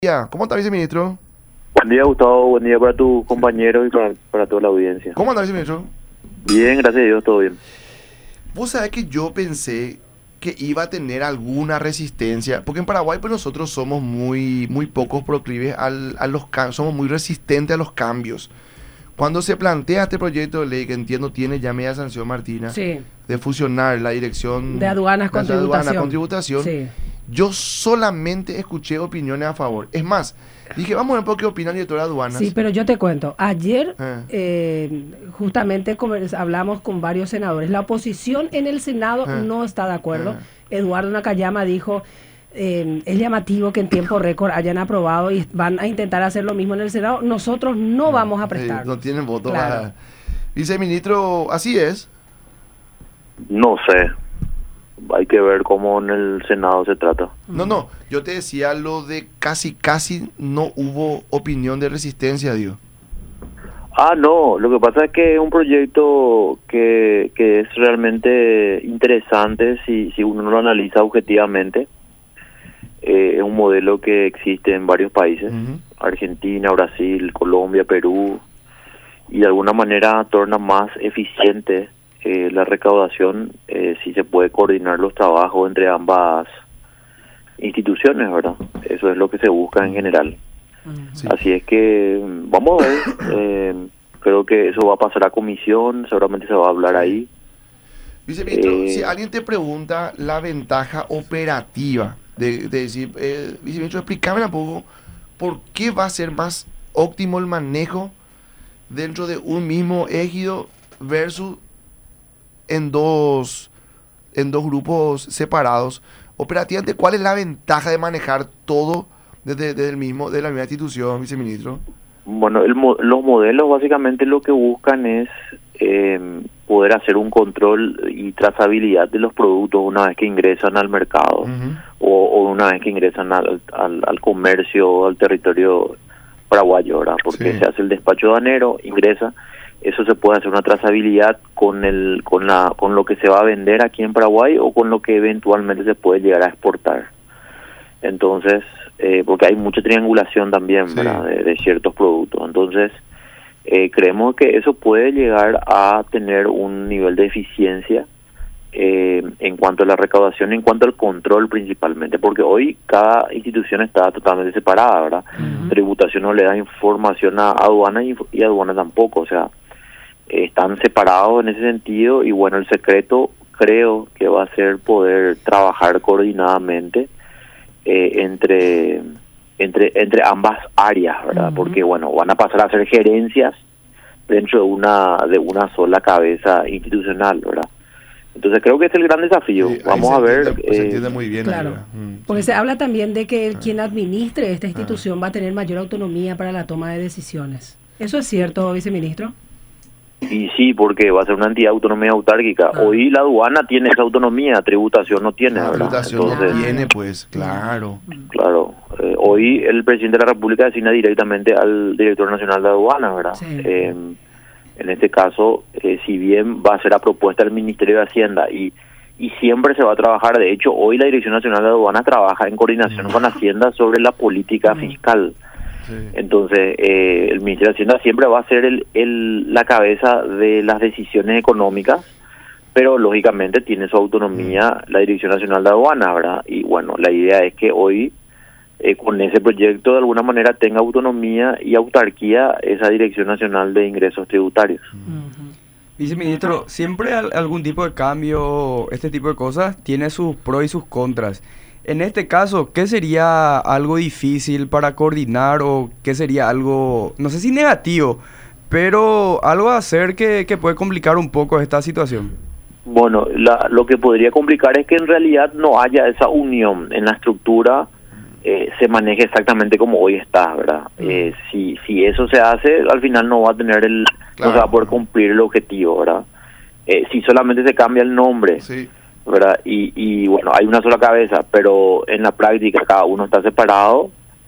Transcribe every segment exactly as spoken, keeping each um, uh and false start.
Ya, ¿cómo está, viceministro? Buen día, Gustavo. Buen día para tus compañeros y para, para toda la audiencia. ¿Cómo anda, viceministro? Bien, gracias a Dios, todo bien. Vos sabés que yo pensé que iba a tener alguna resistencia, porque en Paraguay pues nosotros somos muy, muy pocos proclives al, a los cambios, somos muy resistentes a los cambios. Cuando se plantea este proyecto de ley, que entiendo tiene ya media sanción, Martina, sí. de fusionar la dirección de aduanas con de aduana tributación, con tributación, sí. yo solamente escuché opiniones a favor. Es más, dije, vamos a ver un poco qué opina el director de aduanas. Sí, pero yo te cuento, ayer Eh. eh, justamente convers- hablamos con varios senadores. La oposición en el Senado Eh. no está de acuerdo. Eh. Eduardo Nakayama dijo, eh, es llamativo que en tiempo récord hayan aprobado y van a intentar hacer lo mismo en el Senado. Nosotros no, no vamos a prestar. Eh, no tienen voto. Claro. Para... Viceministro, así es. No sé. Hay que ver cómo en el Senado se trata. No, no, yo te decía lo de casi, casi no hubo opinión de resistencia, digo. Ah, no. Lo que pasa es que es un proyecto que, que es realmente interesante si, si uno lo analiza objetivamente. Eh, es un modelo que existe en varios países. Uh-huh. Argentina, Brasil, Colombia, Perú. Y de alguna manera torna más eficiente Eh, la recaudación, eh, si se puede coordinar los trabajos entre ambas instituciones, ¿verdad? Eso es lo que se busca en general. Sí. Así es que vamos a ver, eh, creo que eso va a pasar a comisión, seguramente se va a hablar ahí. Viceministro, Eh, si alguien te pregunta la ventaja operativa de, de decir, eh, viceministro, explícame un poco por qué va a ser más óptimo el manejo dentro de un mismo ejido versus en dos en dos grupos separados. Operativamente, ¿cuál es la ventaja de manejar todo desde, desde el mismo de la misma institución, viceministro? Bueno, el, los modelos básicamente lo que buscan es eh, poder hacer un control y trazabilidad de los productos una vez que ingresan al mercado. Uh-huh. o, o una vez que ingresan al, al, al comercio, al territorio paraguayo, ¿verdad? Porque sí. Se hace el despacho aduanero, ingresa. Eso se puede hacer una trazabilidad con el con la con lo que se va a vender aquí en Paraguay o con lo que eventualmente se puede llegar a exportar. Entonces, eh, porque hay mucha triangulación también, sí. ¿verdad? De, de ciertos productos. Entonces, eh, creemos que eso puede llegar a tener un nivel de eficiencia eh, en cuanto a la recaudación, en cuanto al control principalmente, porque hoy cada institución está totalmente separada, ¿verdad? Uh-huh. Tributación no le da información a aduana y, y aduana tampoco, o sea, están separados en ese sentido y bueno, el secreto creo que va a ser poder trabajar coordinadamente eh, entre entre entre ambas áreas, ¿verdad? Uh-huh. Porque bueno, van a pasar a ser gerencias dentro de una de una sola cabeza institucional, ¿verdad? Entonces creo que es el gran desafío. Sí, vamos a ver. Entiende, eh, se entiende muy bien. Claro, mm, porque sí. Se habla también de que el, quien administre esta institución ah. va a tener mayor autonomía para la toma de decisiones. ¿Eso es cierto, viceministro? Y sí, porque va a ser una entidad autonomía autárquica. Ah. Hoy la aduana tiene esa autonomía, tributación no tiene, la ¿verdad? Tributación Entonces, no tiene, pues, claro. Claro. Eh, hoy el presidente de la República designa directamente al director nacional de aduana, ¿verdad? Sí. Eh, en este caso, eh, si bien va a ser a propuesta del Ministerio de Hacienda y y siempre se va a trabajar, de hecho, hoy la Dirección Nacional de Aduanas trabaja en coordinación mm. con Hacienda sobre la política mm. fiscal. Sí. Entonces, eh, el Ministerio de Hacienda siempre va a ser el, el, la cabeza de las decisiones económicas, pero lógicamente tiene su autonomía la Dirección Nacional de Aduanas, ¿verdad? Y bueno, la idea es que hoy, eh, con ese proyecto, de alguna manera tenga autonomía y autarquía esa Dirección Nacional de Ingresos Tributarios. Uh-huh. Viceministro, siempre algún tipo de cambio, este tipo de cosas, tiene sus pros y sus contras. En este caso, ¿qué sería algo difícil para coordinar o qué sería algo, no sé si negativo, pero algo a hacer que, que puede complicar un poco esta situación? Bueno, la, lo que podría complicar es que en realidad no haya esa unión en la estructura, eh, se maneje exactamente como hoy está, ¿verdad? Mm. Eh, si, si eso se hace, al final no va a tener el, claro. no se va a poder cumplir el objetivo, ¿verdad? Eh, si solamente se cambia el nombre. Sí. ¿Verdad? Y, y bueno, hay una sola cabeza, pero en la práctica cada uno está separado,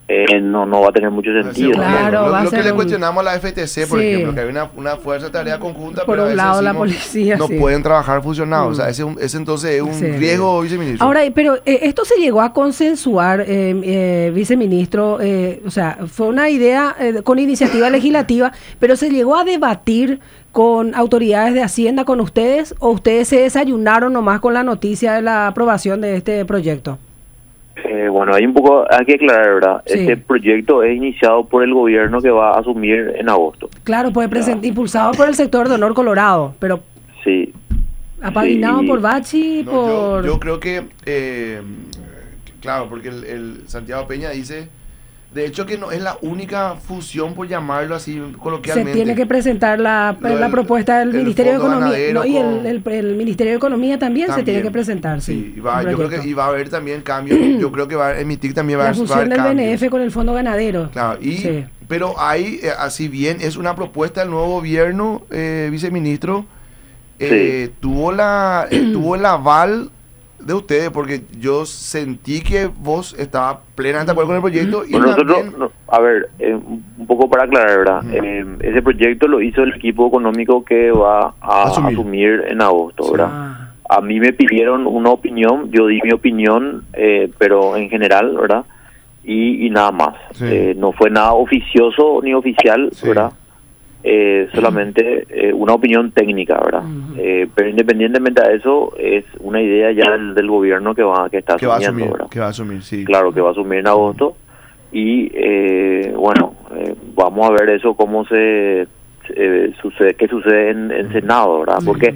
eh, no no va a tener mucho sentido. Claro, lo va a lo que ser le un- cuestionamos a la F T C, por Sí. ejemplo, que hay una, una fuerza de tarea conjunta, Por pero a un veces lado la decimos, policía, no sí. pueden trabajar fusionados. Mm. O sea, ese, ese entonces es un Sí. riesgo, viceministro. Ahora, pero eh, esto se llegó a consensuar, eh, eh, viceministro, eh, o sea, fue una idea eh, con iniciativa legislativa, pero se llegó a debatir con autoridades de Hacienda, con ustedes, o ustedes se desayunaron nomás con la noticia de la aprobación de este proyecto. Eh, bueno, hay un poco, hay que aclarar, ¿verdad? Sí. Este proyecto es iniciado por el gobierno que va a asumir en agosto. Claro, pues present- impulsado por el sector de Honor Colorado, pero Sí. apadrinado Sí. por Bachi, No, por... yo, yo creo que, eh, claro, porque el, el Santiago Peña dice, de hecho que no es la única fusión, por llamarlo así Se coloquialmente. tiene que presentar la, Lo la del- propuesta del el Ministerio de Fondo Economía, Ganadero no, y el, con- el- el Ministerio de Economía también, se También. tiene que presentar, sí. Sí, y va, un yo creo proyecto. que y va a haber también cambios. Yo creo que va a emitir también va, La a- va a fusión haber del B N cambios. F con el Fondo Ganadero. Claro, y, Sí. pero hay, eh, así bien, es una propuesta del nuevo gobierno, eh, viceministro, eh, tuvo la eh, tuvo el aval de ustedes, porque yo sentí que vos estabas plenamente de acuerdo con el proyecto y Bueno, nosotros, también... no, a ver, eh, un poco para aclarar, ¿verdad? Ujú. Eh, ese proyecto lo hizo el equipo económico que va a Asumir. asumir, en agosto, Sí. ¿verdad? Ah, A mí me pidieron una opinión, yo di mi opinión, eh, pero en general, ¿verdad? Y, y nada más. Sí. Eh, no fue nada oficioso ni oficial, Sí. ¿verdad? Eh, solamente eh, una opinión técnica, ¿verdad? Ujú. Eh, pero independientemente de eso, es una idea ya del, del gobierno que va que está que va a asumiendo, asumir, ¿verdad? que va a asumir, sí. Claro, que va a asumir en agosto. Y eh, bueno, eh, vamos a ver eso cómo se eh, sucede, qué sucede en, en Senado, ¿verdad? Porque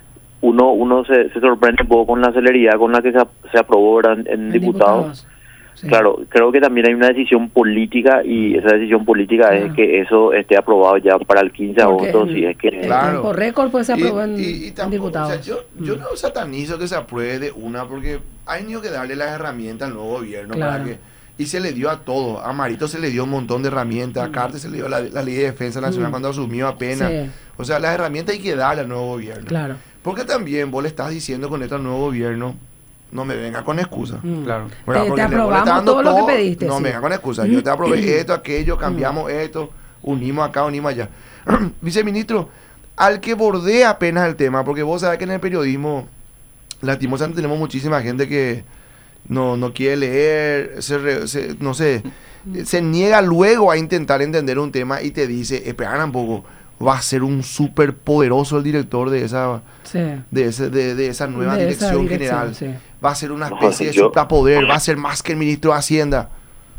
uno uno se, se sorprende un poco con la celeridad con la que se, ap- se aprobó, ¿verdad? en, en en diputados. Sí. Claro, creo que también hay una decisión política y esa decisión política Claro. es que eso esté aprobado ya para el quince de Porque agosto, el- si es que... el Claro. tiempo récord pues se Y- aprobó en, y- y en tampoco, diputados. o sea, yo, yo Mm. no satanizo que se apruebe de una, porque hay tenido que darle las herramientas al nuevo gobierno Claro. para que, y se le dio a todo. A Marito se le dio un montón de herramientas, a Cartes se le dio la, la ley de defensa nacional Mm. cuando asumió apenas. Sí. O sea, las herramientas hay que darle al nuevo gobierno. Claro. Porque también vos le estás diciendo con este nuevo gobierno, no me venga con excusas. Mm. Claro. ¿Verdad? Te- Porque te le- vos le aprobamos estás dando todo lo que pediste, No sí. me venga con excusas. Yo te aprobé esto, aquello, cambiamos esto, unimos acá, unimos allá. Viceministro, al que bordea apenas el tema, porque vos sabés que en el periodismo, lastimosamente tenemos muchísima gente que no, no quiere leer, se re- se- no sé, se niega luego a intentar entender un tema y te dice, espera un poco, va a ser un súper poderoso el director de esa, Sí. de, ese, de, de esa nueva De esa dirección, dirección, general. sí. Va a ser una No, especie de yo- suprapoder, va a ser más que el ministro de Hacienda.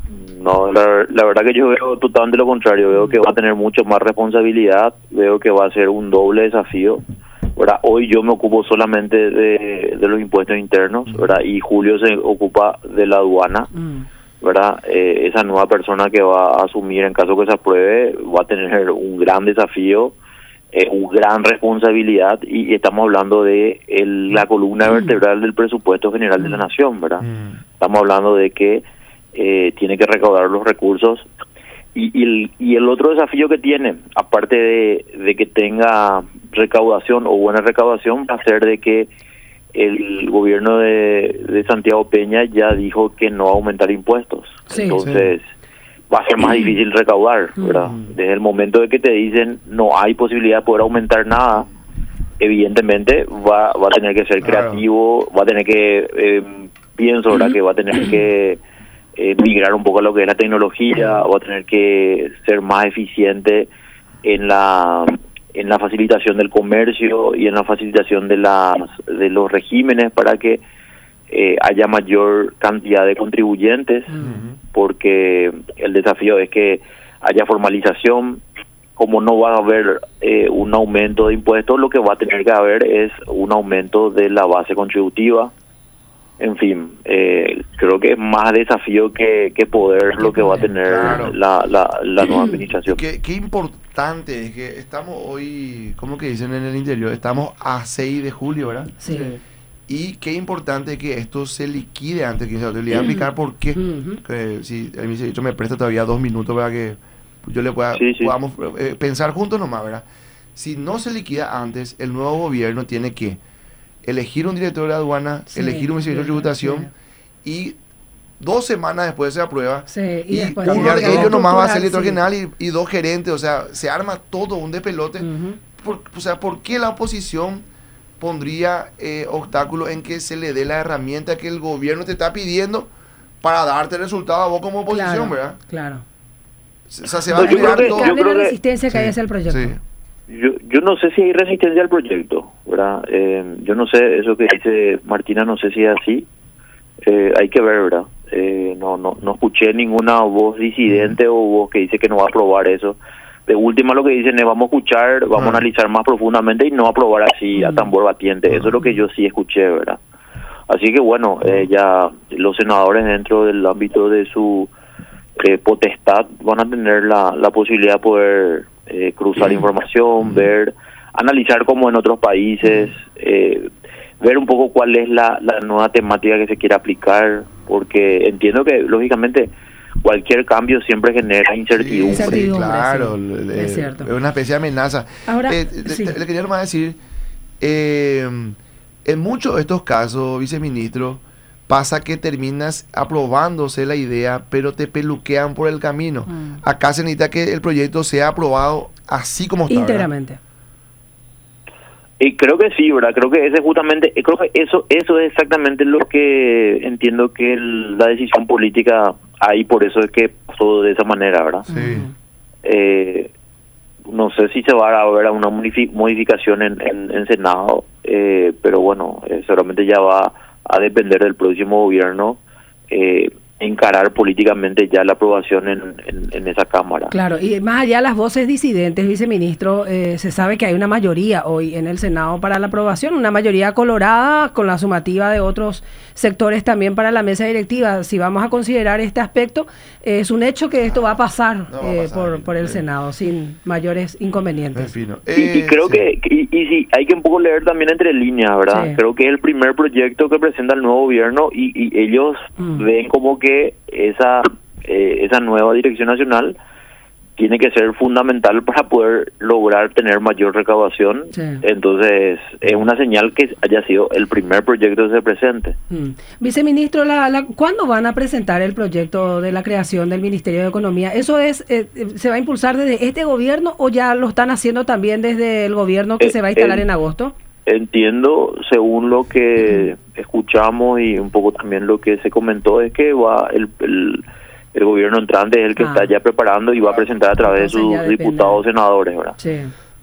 No, la, la verdad que yo veo totalmente lo contrario, veo que va a tener mucho más responsabilidad, veo que va a ser un doble desafío, ¿verdad? Hoy yo me ocupo solamente de, de los impuestos internos, ¿verdad? Y Julio se ocupa de la aduana, Mm. ¿verdad? Eh, esa nueva persona que va a asumir en caso que se apruebe va a tener un gran desafío, eh, una gran responsabilidad y, y estamos hablando de el- la columna vertebral del presupuesto general de la nación, ¿verdad? Estamos hablando de que eh, tiene que recaudar los recursos y, y, el, y el otro desafío que tiene, aparte de, de que tenga recaudación o buena recaudación, va a ser de que el gobierno de, de Santiago Peña ya dijo que no va a aumentar impuestos. Sí. Entonces va a ser más difícil recaudar, ¿verdad? Desde el momento de que te dicen no hay posibilidad de poder aumentar nada, evidentemente va, va a tener que ser Claro. creativo, va a tener que, eh, pienso, ¿verdad? Que va a tener que eh, migrar un poco a lo que es la tecnología, va a tener que ser más eficiente en la en la facilitación del comercio y en la facilitación de las de los regímenes para que eh, haya mayor cantidad de contribuyentes, porque el desafío es que haya formalización. Como no va a haber eh, un aumento de impuestos, lo que va a tener que haber es un aumento de la base contributiva. En fin, eh, creo que es más desafío que, que poder lo que va a tener Claro. la, la, la nueva administración. Qué, qué importante es que estamos hoy, ¿cómo que dicen en el interior? Estamos a seis de julio, ¿verdad? Sí. Y qué importante que esto se liquide antes que se le voy a explicar por qué. Ujú. Que si el ministro me presta todavía dos minutos para que yo le pueda Sí, sí. podamos eh, pensar juntos nomás, ¿verdad? Si no se liquida antes, el nuevo gobierno tiene que elegir un director de aduana, Sí, elegir un viceministro de sí, tributación y dos semanas después se aprueba. Sí, y, y después uno la de ellos nomás va a ser director sí. general y, y dos gerentes, o sea, se arma todo un despelote. Ujú. Por, o sea, ¿por qué la oposición pondría eh, obstáculos en que se le dé la herramienta que el gobierno te está pidiendo para darte el resultado a vos como oposición, Claro, verdad? claro. O sea, se va No, a yo generar creo que- todo. Que hable yo creo la que- resistencia que Sí, hay hacia el proyecto. sí. Yo, yo no sé si hay resistencia al proyecto, ¿verdad? Eh, yo no sé, eso que dice Martina, no sé si es así. Eh, hay que ver, ¿verdad? Eh, no, no, no escuché ninguna voz disidente o voz que dice que no va a aprobar eso. De última lo que dicen es vamos a escuchar, vamos Ah. a analizar más profundamente y no aprobar así a Mm. tambor batiente. Eso es lo que yo sí escuché, ¿verdad? Así que bueno, eh, ya los senadores dentro del ámbito de su eh, potestad van a tener la, la posibilidad de poder eh, cruzar Mm. información, Mm. ver, analizar como en otros países, eh, ver un poco cuál es la, la nueva temática que se quiere aplicar, porque entiendo que lógicamente cualquier cambio siempre genera incertidumbre. Sí, Incertidumbre, claro, sí. le- Es cierto. es una especie de amenaza. Ahora, Eh, le- sí. le, le quería nomás decir, eh, en muchos de estos casos, viceministro, pasa que terminas aprobándose la idea, pero te peluquean por el camino. Mm. Acá se necesita que el proyecto sea aprobado así como está. ¿verdad? Íntegramente. Y creo que sí, ¿verdad? Creo que ese justamente, creo que eso eso es exactamente lo que entiendo que el- la decisión política hay, por eso es que pasó de esa manera, ¿verdad? Sí. Ujú. Eh, no sé si se va a ver una modifi- modificación en, en, en Senado, eh, pero bueno, eh, seguramente ya va a depender del próximo gobierno eh, encarar políticamente ya la aprobación en, en, en esa Cámara. Claro, y más allá de las voces disidentes, viceministro, eh, se sabe que hay una mayoría hoy en el Senado para la aprobación, una mayoría colorada con la sumativa de otros sectores también para la mesa directiva. Si vamos a considerar este aspecto, eh, es un hecho que esto va a pasar, No va a eh, pasar, por, por el sí. Senado sin mayores En inconvenientes. fin, Y, y eh, creo sí. que, y, y sí, hay que un poco leer también entre líneas, ¿verdad? Sí. Creo que es el primer proyecto que presenta el nuevo gobierno y, y ellos Mm. ven como que esa eh, esa nueva dirección nacional tiene que ser fundamental para poder lograr tener mayor recaudación. Sí. Entonces, es una señal que haya sido el primer proyecto que se presente. Mm. Viceministro, la, la, ¿cuándo van a presentar el proyecto de la creación del Ministerio de Economía? ¿Eso es eh, se va a impulsar desde este gobierno o ya lo están haciendo también desde el gobierno que Eh, se va a instalar el- en agosto? Entiendo, según lo que escuchamos y un poco también lo que se comentó, es que va el, el, el gobierno entrante es el que Ah. está ya preparando y va a presentar a través Entonces de ya sus depende. diputados senadores, ¿verdad? Sí.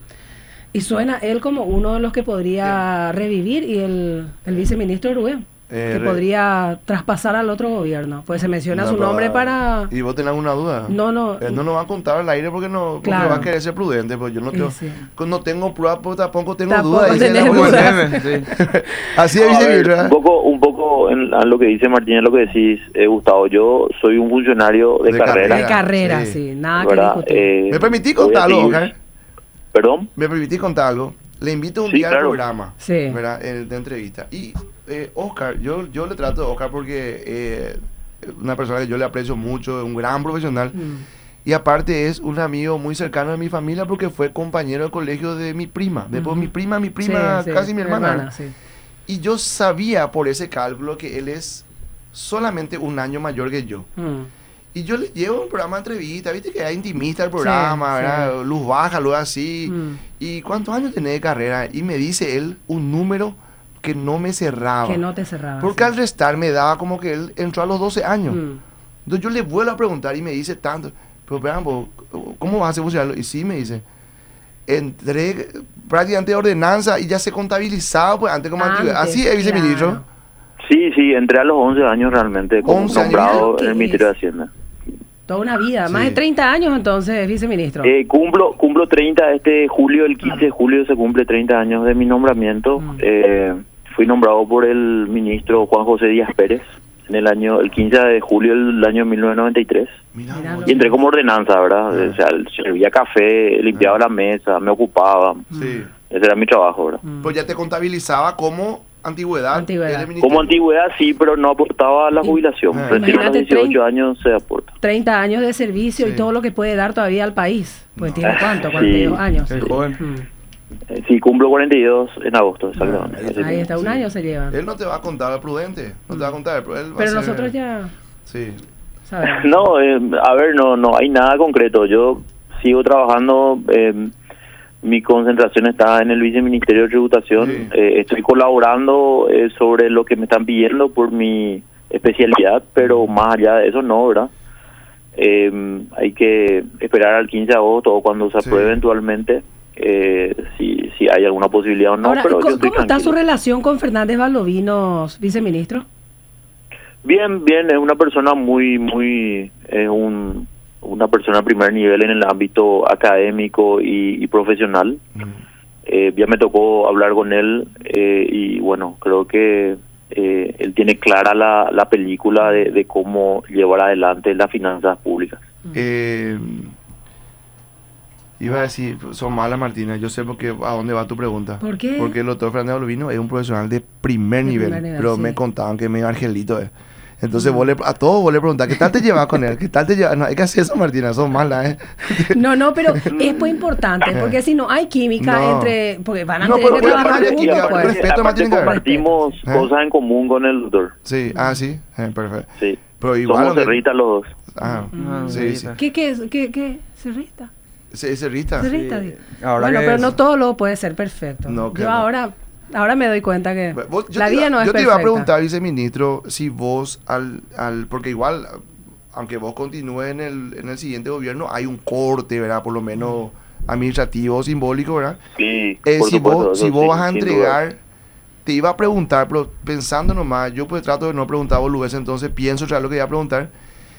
Y suena él como uno de los que podría revivir y el, el viceministro Rubén, Eh, que re- podría traspasar al otro gobierno. Pues se menciona No, su pero, nombre para... ¿Y vos tenés alguna duda? No, no. Él no nos va a contar al aire porque no porque Claro. va a querer ser prudente, pues yo no Sí, tengo, sí. no tengo pruebas, pues tampoco tengo Tampoco dudas. dice tenés la dudas. abuela. Sí. Así es, A ver, viceministro. un ¿verdad? poco, un poco en, a lo que dice Martín, en lo que decís, eh, Gustavo, yo soy un funcionario de, De carrera, De carrera, Sí. sí. Nada que ¿verdad? discutir. Eh, ¿Me permitís voy a contar algo, seguir- Oscar? ¿Perdón? ¿Me permitís contar algo? Le invito un Sí, día claro. al programa, Sí. ¿verdad? En, de entrevista. Y eh, Oscar, yo, yo le trato a Oscar porque eh, una persona que yo le aprecio mucho, un gran profesional. Mm. Y aparte es un amigo muy cercano de mi familia porque fue compañero de colegio de mi prima. Después Ujú. mi prima, mi prima, Sí, sí, casi mi hermana. sí. Y yo sabía por ese cálculo que él es solamente un año mayor que yo. Mm. Y yo le llevo un programa de entrevista, viste que era intimista el programa, Sí, ¿verdad? Luz baja, luego así. Mm. ¿Y cuántos años tenés de carrera? Y me dice él un número que no me cerraba. Que no te cerraba. Porque sí. al restar me daba como que él entró a los doce años. Mm. Entonces yo le vuelvo a preguntar y me dice tanto. Pero, vean, vos, ¿cómo vas a hacer funcionarlo? Y sí, me dice. Entré prácticamente de ordenanza y ya se contabilizaba pues, antes como Antes, antigüedad. Así es, viceministro. claro. Sí, sí, entré a los once años realmente como once años. nombrado ¿Qué en el es? Ministerio de Hacienda. Toda una vida. Más Sí. de treinta años entonces, viceministro. Eh, cumplo cumplo treinta este julio, el quince de julio se cumple treinta años de mi nombramiento. Mm. Eh, fui nombrado por el ministro Juan José Díaz Pérez en el año el quince de julio del año mil novecientos noventa y tres. Mirá, Mirá vos. lo Y entré como ordenanza, ¿verdad? Ah. O sea, servía café, limpiaba Ah. la mesa, me ocupaba. Sí. Ese era mi trabajo, ¿verdad? Mm. Pues ya te contabilizaba como antigüedad. Antigüedad. en el ministerio. Como antigüedad sí, pero no aportaba a la Y- jubilación. Ah. Retiro a los Imagínate, dieciocho trein- años se aporta. treinta años de servicio Sí. y todo lo que puede dar todavía al país. Pues No. tiene cuánto, Sí. cuarenta y dos años. Es joven. Mm. Eh, sí, cumplo cuarenta y dos en agosto, exactamente. Ah, Así Ahí que- está, un Sí. año se lleva. Él no te va a contar, prudente. No te va a contar, pero él va Pero a ser- nosotros ya... Sí. ¿Sabes? No, eh, a ver, no, no hay nada concreto. Yo sigo trabajando, eh, mi concentración está en el Viceministerio de Tributación. Sí. Eh, estoy colaborando eh, sobre lo que me están pidiendo por mi especialidad, pero más allá de eso no, ¿verdad? Eh, hay que esperar al quince de agosto o cuando se apruebe Sí. eventualmente eh, si, si hay alguna posibilidad o no. Ahora, pero yo ¿cómo, estoy cómo está su tranquilo. relación con Fernández Valdovinos, viceministro? Bien, bien, es una persona muy, muy, es un, una persona de primer nivel en el ámbito académico y, y profesional. Mm. Eh, ya me tocó hablar con él eh, y bueno, creo que eh, él tiene clara la, la película de, de cómo llevar adelante las finanzas públicas. Eh, iba a decir, son malas, Martina. Yo sé porque, a dónde va tu pregunta. ¿Por qué? Porque el doctor Fernández Valdovinos es un profesional de primer De nivel, primer nivel, pero sí. me contaban que medio angelito es. Entonces vos le, a todos vos le preguntás, ¿qué tal te llevas con él? ¿Qué tal te llevas? No, hay que hacer eso, Martina, son malas, ¿eh? No, no, pero es muy importante, porque si no hay química No. entre... Porque van a No, tener pero- que pero- trabajar pero- Y y juntos, aparte- pues. respeto, aparte tiene que haber. compartimos ¿Eh? cosas en común con el doctor. Sí, ah, sí, eh, perfecto. Sí. Pero igual... Somos hombre- cerritas los dos. Ah, Ah, sí, sí, sí. está. ¿Qué, qué, es? ¿Qué, qué? ¿Cerrista? Sí, cerrista. ¿Cerrista? Sí. digo. Ahora Bueno, que pero es- no todo lo puede ser perfecto. No, que Yo no. ahora, ahora me doy cuenta que Vos- yo la te vida iba- no es Yo te perfecta. iba a preguntar, viceministro, si vos al, al porque igual, aunque vos continúes en el, en el siguiente gobierno, hay un corte, ¿verdad? Por lo menos administrativo, simbólico, ¿verdad? Sí, Eh, por si supuesto, vos, eso si vos sí, vas a sin duda. entregar, te iba a preguntar, pero pensando nomás, yo pues trato de no preguntar boludez, entonces pienso ya lo que iba a preguntar,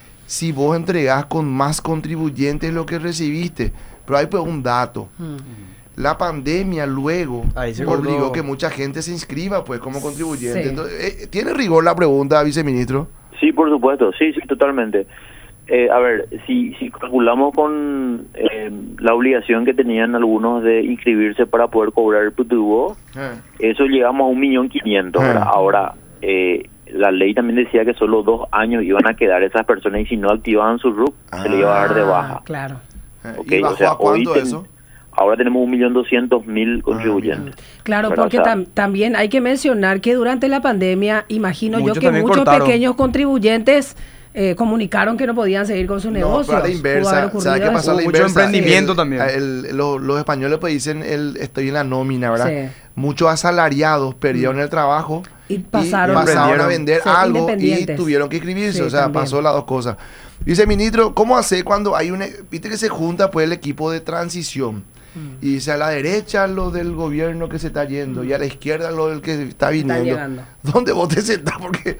si vos entregás con más contribuyentes lo que recibiste, pero hay pues un dato. Mm. La pandemia luego Ahí se obligó cortó. que mucha gente se inscriba pues como contribuyente. Sí. Entonces, eh, ¿tiene rigor la pregunta, viceministro? Sí, por supuesto, sí, sí, totalmente. Eh, a ver, si, si calculamos con eh, la obligación que tenían algunos de inscribirse para poder cobrar el P T U O, Eh, eso llegamos a un millón quinientos. Ah. Ahora, eh, la ley también decía que solo dos años iban a quedar esas personas y si no activaban su R U C, se le iba a dar de baja. Ah, claro. eh, Ok, ¿Y bajó o sea, a cuánto hoy ten- eso? Ahora tenemos un millón doscientos mil contribuyentes. Claro, ¿Verdad? porque O sea, tam- también hay que mencionar que durante la pandemia, imagino yo Muchos que también muchos cortaron. pequeños contribuyentes eh, comunicaron que no podían seguir con sus No, negocios. pero a la Pudo inversa, haber ¿sabe ocurrido qué pasó a la eso. Mucho inversa? emprendimiento El- también. el- lo- los españoles pues dicen, el, estoy en la nómina, ¿verdad? Sí. Muchos asalariados perdieron el trabajo Y pasaron, pasaron a vender ser algo y independientes. tuvieron que inscribirse, Sí, o sea, también. pasó las dos cosas. Viceministro, ¿cómo hace cuando hay un, viste que se junta pues el equipo de transición? Mm. Y dice a la derecha lo del gobierno que se está yendo y a la izquierda lo del que está Está viniendo. llegando. ¿Dónde vos te sentás? Porque...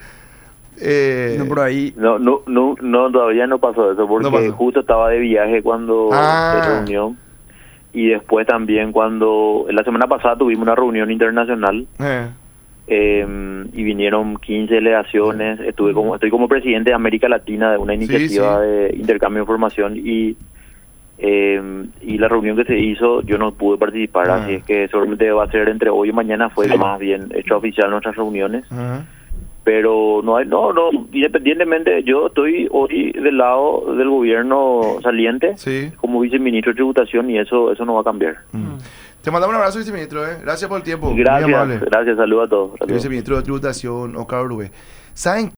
eh, No, por ahí. No, no, no, no, todavía no pasó eso porque No pasó. justo estaba de viaje cuando Ah. se reunió y después también cuando la semana pasada tuvimos una reunión internacional eh, eh, y vinieron quince delegaciones. Estuve como estoy como presidente de América Latina de una Sí, iniciativa sí. de intercambio de información y eh, y la reunión que se hizo yo no pude participar, Ah. así es que seguramente va a ser entre hoy y mañana fue Sí. más bien hecho oficial nuestras reuniones. ajá. Pero no hay, no, no, independientemente, yo estoy hoy del lado del gobierno saliente Sí. como viceministro de tributación y eso eso no va a cambiar. Mm. Te mandamos un abrazo, viceministro. ¿eh? Gracias por el tiempo. Muy Gracias, amable. gracias, saludos a todos. El saludos. viceministro de Tributación, Oscar Urbe. ¿Saben